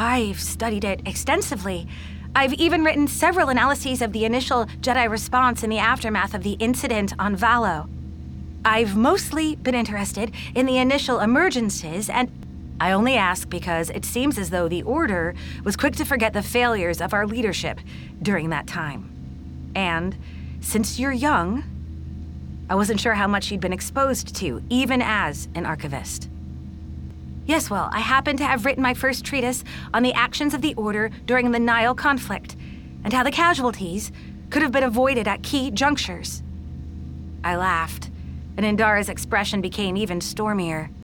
I've studied it extensively. I've even written several analyses of the initial Jedi response in the aftermath of the incident on Valo. I've mostly been interested in the initial emergences, and I only ask because it seems as though the Order was quick to forget the failures of our leadership during that time. And since you're young, I wasn't sure how much you'd been exposed to, even as an archivist. Yes, well, I happen to have written my first treatise on the actions of the Order during the Nile conflict, and how the casualties could have been avoided at key junctures. I laughed, and Indara's expression became even stormier.